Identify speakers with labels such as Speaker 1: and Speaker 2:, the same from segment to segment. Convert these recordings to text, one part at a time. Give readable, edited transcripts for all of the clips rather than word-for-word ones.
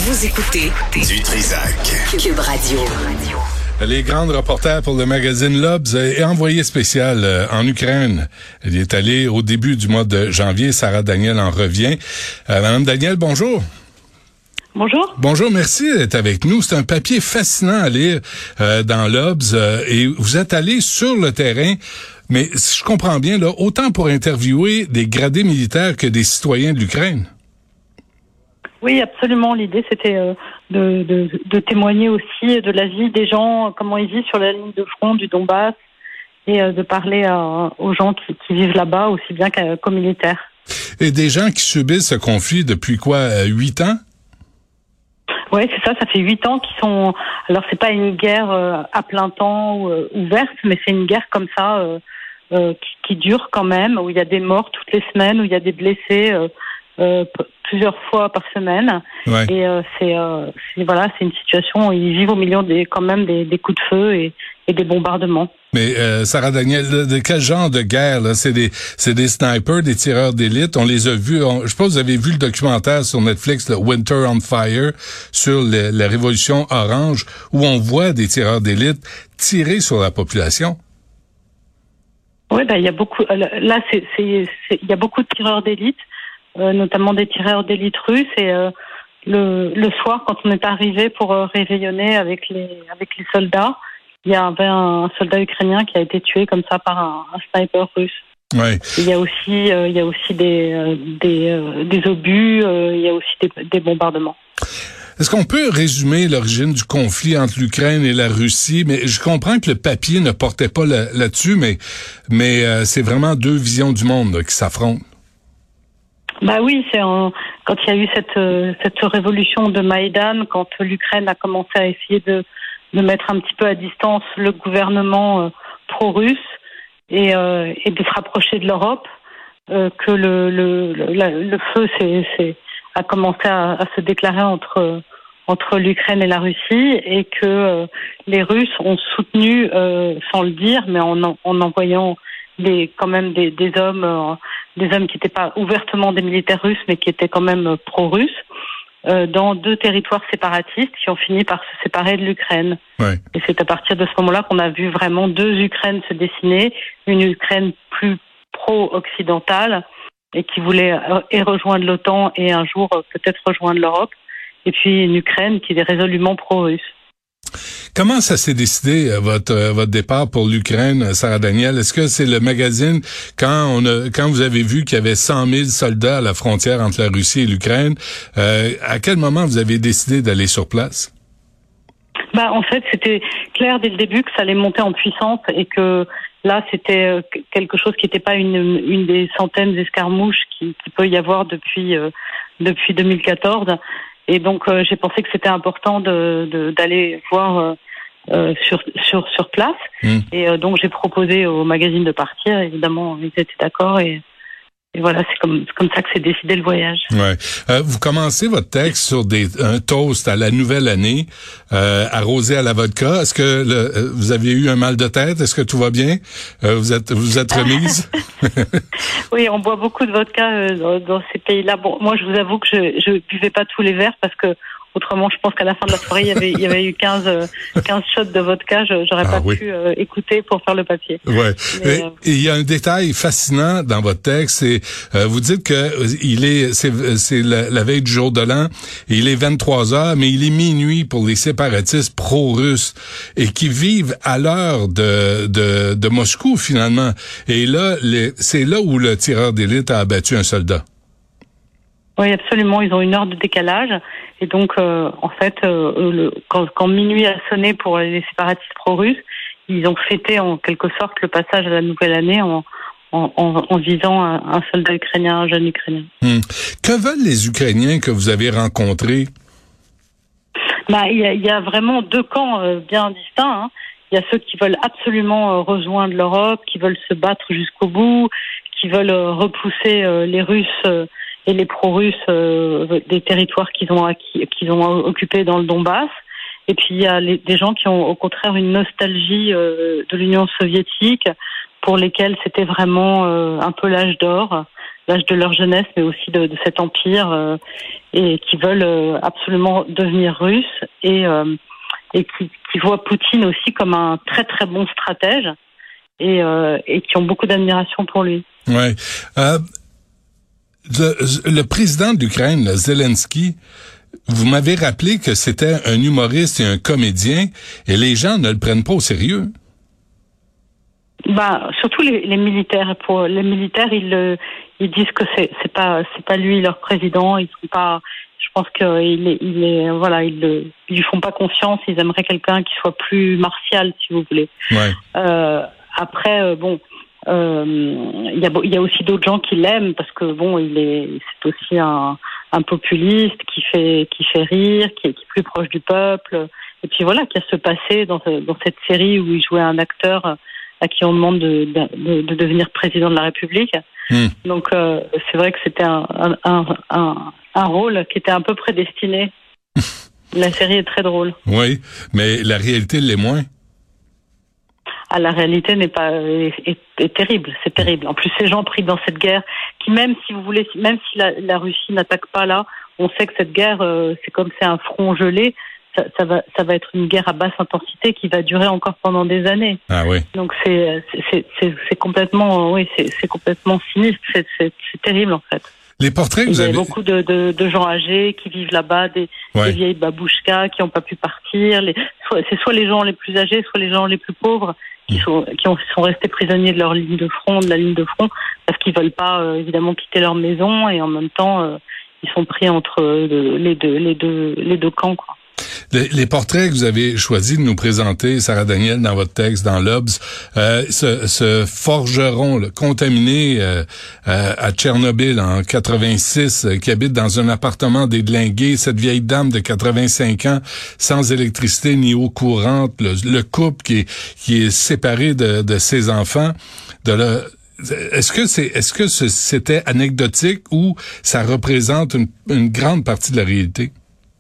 Speaker 1: Vous écoutez
Speaker 2: Du Trizac.
Speaker 1: Cube Radio.
Speaker 3: Les grandes reporters pour le magazine Lobs est envoyée spéciale en Ukraine. Elle y est allée au début du mois de janvier. Sarah Daniel en revient. Madame Daniel, bonjour.
Speaker 4: Bonjour.
Speaker 3: Bonjour, merci d'être avec nous. C'est un papier fascinant à lire dans Lobs et vous êtes allé sur le terrain. Mais si je comprends bien, là, autant pour interviewer des gradés militaires que des citoyens de l'Ukraine.
Speaker 4: Oui, absolument. L'idée, c'était de témoigner aussi de la vie des gens, comment ils vivent sur la ligne de front du Donbass, et de parler aux gens qui vivent là-bas, aussi bien qu'aux militaires. Et
Speaker 3: des gens qui subissent ce conflit depuis quoi, 8 ans?
Speaker 4: Oui, c'est ça. Ça fait 8 ans qu'ils sont... Alors, c'est pas une guerre à plein temps ouverte, mais c'est une guerre comme ça qui dure quand même, où il y a des morts toutes les semaines, où il y a des blessés plusieurs fois par semaine. Ouais. Et c'est une situation où ils vivent au milieu des coups de feu et des bombardements.
Speaker 3: Mais Sarah Daniel, de quel genre de guerre là? C'est des snipers, des tireurs d'élite. On les a vus. Je pense que vous avez vu le documentaire sur Netflix, le Winter on Fire, sur la révolution orange, où on voit des tireurs d'élite tirer sur la population.
Speaker 4: Oui, il y a beaucoup. Là, il y a beaucoup de tireurs d'élite, notamment des tireurs d'élite russes. Et le soir, quand on est arrivé pour réveillonner avec les soldats, il y avait un soldat ukrainien qui a été tué comme ça par un sniper russe. Ouais. Il y a aussi des obus, il y a aussi des bombardements.
Speaker 3: Est-ce qu'on peut résumer l'origine du conflit entre l'Ukraine et la Russie? Mais je comprends que le papier ne portait pas là-dessus, mais c'est vraiment deux visions du monde là, qui s'affrontent.
Speaker 4: Bah oui, quand il y a eu cette révolution de Maïdan, quand l'Ukraine a commencé à essayer de mettre un petit peu à distance le gouvernement pro-russe et de se rapprocher de l'Europe, que le feu a commencé à se déclarer entre l'Ukraine et la Russie, et que les Russes ont soutenu, sans le dire, mais en envoyant des hommes qui n'étaient pas ouvertement des militaires russes, mais qui étaient quand même pro-russes, dans deux territoires séparatistes qui ont fini par se séparer de l'Ukraine. Ouais. Et c'est à partir de ce moment-là qu'on a vu vraiment deux Ukraines se dessiner, une Ukraine plus pro-occidentale et qui voulait rejoindre l'OTAN et un jour peut-être rejoindre l'Europe, et puis une Ukraine qui est résolument pro-russe.
Speaker 3: Comment ça s'est décidé, votre départ pour l'Ukraine, Sarah Daniel? Est-ce que c'est le magazine, quand vous avez vu qu'il y avait 100 000 soldats à la frontière entre la Russie et l'Ukraine, à quel moment vous avez décidé d'aller sur place?
Speaker 4: En fait, c'était clair dès le début que ça allait monter en puissance et que là, c'était quelque chose qui n'était pas une des centaines d'escarmouches qui peut y avoir depuis 2014. Et donc, j'ai pensé que c'était important d'aller voir sur place. Et donc, j'ai proposé au magazine de partir. Évidemment, ils étaient d'accord. Et voilà, c'est comme ça que s'est décidé le voyage.
Speaker 3: Ouais. Vous commencez votre texte sur un toast à la nouvelle année, arrosé à la vodka. Est-ce que vous avez eu un mal de tête? Est-ce que tout va bien? Vous êtes remise?
Speaker 4: Oui, on boit beaucoup de vodka dans ces pays-là. Bon, moi, je vous avoue que je buvais pas tous les verres parce que autrement, je pense qu'à la fin de la soirée, il y avait eu 15 shots de vodka. J'aurais pas pu écouter pour faire le papier. Ouais.
Speaker 3: Et il y a un détail fascinant dans votre texte. Vous dites que c'est la veille du jour de l'an et il est 23 heures, mais il est minuit pour les séparatistes pro-russes et qui vivent à l'heure de Moscou finalement. Et là, c'est là où le tireur d'élite a abattu un soldat.
Speaker 4: Oui, absolument. Ils ont une heure de décalage. Et donc, en fait, quand minuit a sonné pour les séparatistes pro-russes, ils ont fêté en quelque sorte le passage à la nouvelle année en visant un soldat ukrainien, un jeune Ukrainien.
Speaker 3: Que veulent les Ukrainiens que vous avez rencontrés?
Speaker 4: Il y a vraiment deux camps bien distincts. Hein. Il y a ceux qui veulent absolument rejoindre l'Europe, qui veulent se battre jusqu'au bout, qui veulent repousser les Russes et les pro-russes des territoires qu'ils ont occupés dans le Donbass. Et puis il y a des gens qui ont au contraire une nostalgie de l'Union soviétique, pour lesquels c'était vraiment un peu l'âge d'or, l'âge de leur jeunesse, mais aussi de cet empire, et qui veulent absolument devenir russes, et qui voient Poutine aussi comme un très très bon stratège, et qui ont beaucoup d'admiration pour lui.
Speaker 3: Ouais. Le président de l'Ukraine, Zelensky, vous m'avez rappelé que c'était un humoriste et un comédien, et les gens ne le prennent pas au sérieux.
Speaker 4: Surtout les militaires. Pour les militaires, ils disent que c'est pas lui leur président. Ils sont pas. Je pense qu'ils lui font pas confiance. Ils aimeraient quelqu'un qui soit plus martial, si vous voulez.
Speaker 3: Ouais.
Speaker 4: Après, il y a aussi d'autres gens qui l'aiment parce que c'est aussi un populiste qui fait rire, qui est plus proche du peuple. Et puis voilà, qui a ce passé dans cette série où il jouait un acteur à qui on demande de devenir président de la République. Donc c'est vrai que c'était un rôle qui était un peu prédestiné. La série est très drôle.
Speaker 3: Oui, mais la réalité l'est moins.
Speaker 4: La réalité est terrible, c'est terrible. En plus, ces gens pris dans cette guerre, qui même si la Russie n'attaque pas là, on sait que cette guerre, c'est un front gelé. Ça va être une guerre à basse intensité qui va durer encore pendant des années.
Speaker 3: Ah oui.
Speaker 4: Donc c'est complètement, c'est complètement sinistre. C'est terrible en fait.
Speaker 3: Les portraits que vous avez...
Speaker 4: Il y a beaucoup de gens âgés qui vivent là-bas, des vieilles babouchkas qui n'ont pas pu partir. C'est soit les gens les plus âgés, soit les gens les plus pauvres qui sont restés prisonniers de leur ligne de front, parce qu'ils veulent pas évidemment quitter leur maison, et en même temps ils sont pris entre les deux camps, quoi.
Speaker 3: Les portraits que vous avez choisi de nous présenter, Sarah Daniel, dans votre texte, dans l'Obs, ce forgeron contaminé à Tchernobyl en 86, qui habite dans un appartement déglingué, cette vieille dame de 85 ans, sans électricité ni eau courante, le couple qui est séparé de ses enfants, est-ce que c'était anecdotique ou ça représente une grande partie de la réalité?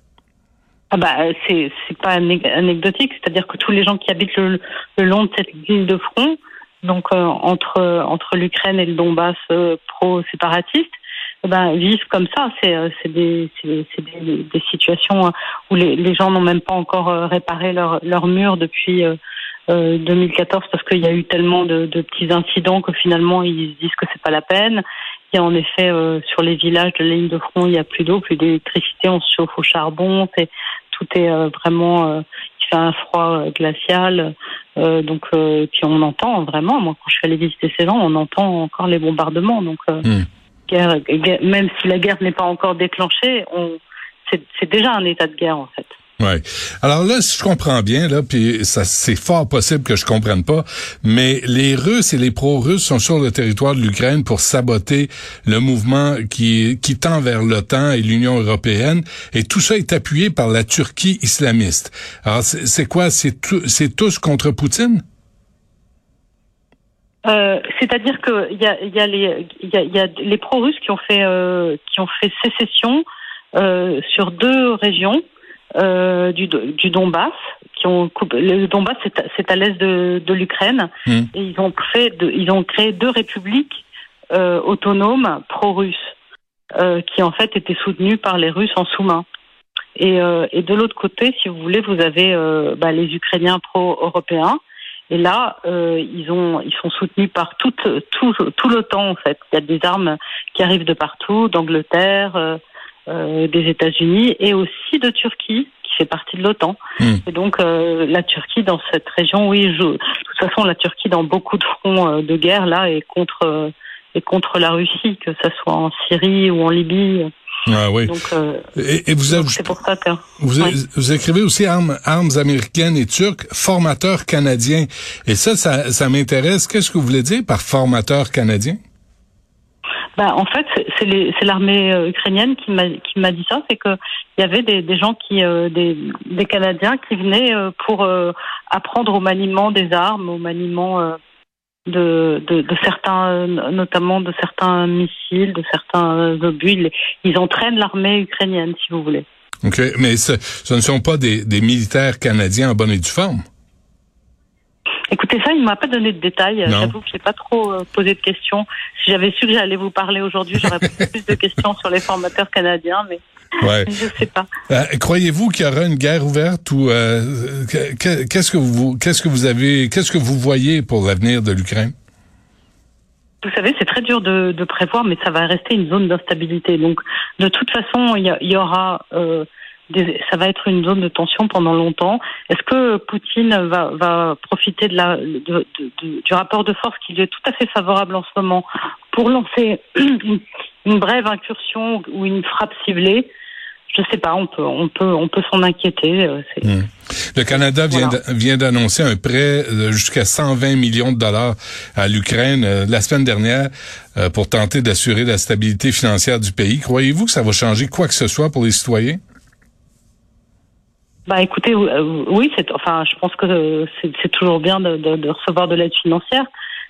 Speaker 4: C'est pas anecdotique, c'est-à-dire que tous les gens qui habitent le long de cette ligne de front, donc entre l'Ukraine et le Donbass pro-séparatiste, vivent comme ça. C'est des situations où les gens n'ont même pas encore réparé leur mur depuis 2014, parce qu'il y a eu tellement de petits incidents que finalement ils se disent que c'est pas la peine. Il y a en effet sur les villages de la ligne de front, il y a plus d'eau, plus d'électricité, on se chauffe au charbon, tout est vraiment il fait un froid glacial, donc puis on entend vraiment, moi quand je suis allée visiter ces gens, on entend encore les bombardements, donc guerre, même si la guerre n'est pas encore déclenchée, c'est déjà un état de guerre en fait.
Speaker 3: Ouais. Alors là, si je comprends bien, là, puis ça, c'est fort possible que je comprenne pas, mais les Russes et les pro-russes sont sur le territoire de l'Ukraine pour saboter le mouvement qui tend vers l'OTAN et l'Union européenne, et tout ça est appuyé par la Turquie islamiste. Alors, c'est quoi? C'est tous contre Poutine?
Speaker 4: C'est-à-dire que il y a les pro-russes qui ont fait sécession sur deux régions. Du Donbass, le Donbass c'est à l'est de l'Ukraine, et ils ont créé deux républiques autonomes pro-russes qui en fait étaient soutenues par les Russes en sous-main. Et de l'autre côté, si vous voulez, vous avez les Ukrainiens pro-européens, et là ils sont soutenus par tout l'OTAN en fait. Il y a des armes qui arrivent de partout, d'Angleterre, des États-Unis et aussi de Turquie, qui fait partie de l'OTAN. Et donc la Turquie dans cette région, joue. De toute façon, la Turquie dans beaucoup de fronts de guerre là est contre la Russie, que ça soit en Syrie ou en Libye.
Speaker 3: Ah oui.
Speaker 4: Donc,
Speaker 3: c'est
Speaker 4: pour ça que
Speaker 3: vous écrivez aussi armes américaines et turques, formateurs canadiens. Et ça m'intéresse. Qu'est-ce que vous voulez dire par formateur canadien?
Speaker 4: En fait, c'est l'armée ukrainienne qui m'a dit ça. C'est que il y avait des gens des Canadiens qui venaient pour apprendre au maniement des armes, au maniement de certains, notamment de certains missiles, de certains obus. Ils entraînent l'armée ukrainienne, si vous voulez.
Speaker 3: Ok, mais ce ne sont pas des militaires canadiens en bonne et due forme.
Speaker 4: Écoutez, ça, il m'a pas donné de détails. J'avoue que j'ai pas trop posé de questions. Si j'avais su que j'allais vous parler aujourd'hui, j'aurais posé plus de questions sur les formateurs canadiens, mais je sais pas.
Speaker 3: Croyez-vous qu'il y aura une guerre ouverte ou qu'est-ce que vous voyez pour l'avenir de l'Ukraine?
Speaker 4: Vous savez, c'est très dur de prévoir, mais ça va rester une zone d'instabilité. Donc, de toute façon, il y aura ça va être une zone de tension pendant longtemps. Est-ce que Poutine va profiter du rapport de force qui lui est tout à fait favorable en ce moment pour lancer une brève incursion ou une frappe ciblée? Je sais pas, on peut s'en inquiéter.
Speaker 3: Le Canada vient d'annoncer un prêt jusqu'à 120 millions de dollars à l'Ukraine la semaine dernière pour tenter d'assurer la stabilité financière du pays. Croyez-vous que ça va changer quoi que ce soit pour les citoyens?
Speaker 4: Écoutez, oui, je pense que c'est toujours bien de recevoir de l'aide financière.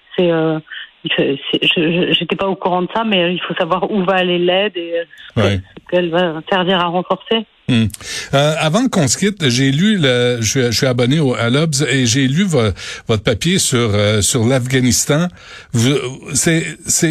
Speaker 4: J'étais pas au courant de ça, mais il faut savoir où va aller l'aide et ce qu'elle va servir à renforcer.
Speaker 3: Avant qu'on se quitte, j'ai lu je suis abonné à l'Obs et j'ai lu votre papier sur l'Afghanistan. C'est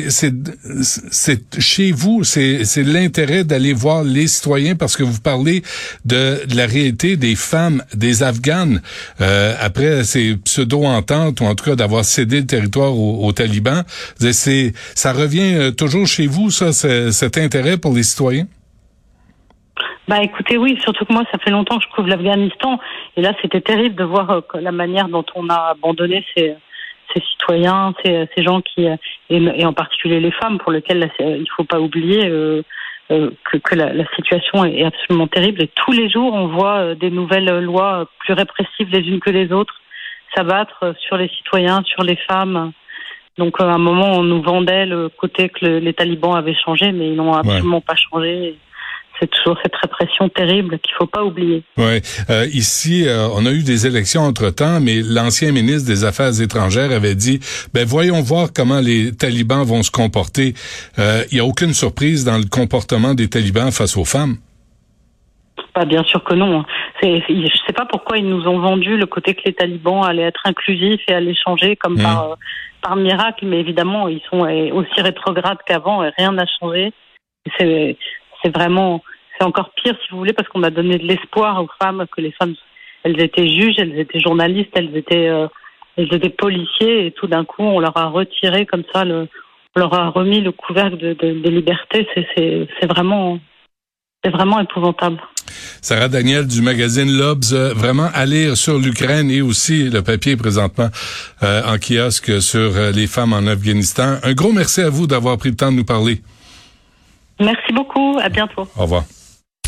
Speaker 3: chez vous, c'est l'intérêt d'aller voir les citoyens parce que vous parlez de la réalité des femmes, des Afghanes après ces pseudo-ententes ou en tout cas d'avoir cédé le territoire aux talibans. Ça revient toujours chez vous, ça, cet intérêt pour les citoyens?
Speaker 4: Écoutez, oui, surtout que moi, ça fait longtemps que je couvre l'Afghanistan. Et là, c'était terrible de voir la manière dont on a abandonné ces citoyens, ces gens et en particulier les femmes, pour lesquelles il faut pas oublier que la situation est absolument terrible. Et tous les jours, on voit des nouvelles lois plus répressives les unes que les autres s'abattre sur les citoyens, sur les femmes. Donc, à un moment, on nous vendait le côté que les talibans avaient changé, mais ils n'ont absolument pas changé. C'est toujours cette répression terrible qu'il faut pas oublier.
Speaker 3: Ouais, ici on a eu des élections entre-temps, mais l'ancien ministre des Affaires étrangères avait dit voyons voir comment les talibans vont se comporter. Il y a aucune surprise dans le comportement des talibans face aux femmes.
Speaker 4: Bien sûr que non. Je sais pas pourquoi ils nous ont vendu le côté que les talibans allaient être inclusifs et allaient changer comme par miracle, mais évidemment ils sont aussi rétrogrades qu'avant et rien n'a changé. C'est encore pire, si vous voulez, parce qu'on a donné de l'espoir aux femmes, que les femmes, elles étaient juges, elles étaient journalistes, elles étaient policiers, et tout d'un coup, on leur a retiré comme ça, on leur a remis le couvercle de liberté. C'est vraiment épouvantable.
Speaker 3: Sarah Daniel du magazine L'Obs, vraiment à lire sur l'Ukraine et aussi le papier présentement en kiosque sur les femmes en Afghanistan. Un gros merci à vous d'avoir pris le temps de nous parler.
Speaker 4: Merci beaucoup. À bientôt.
Speaker 3: Au revoir.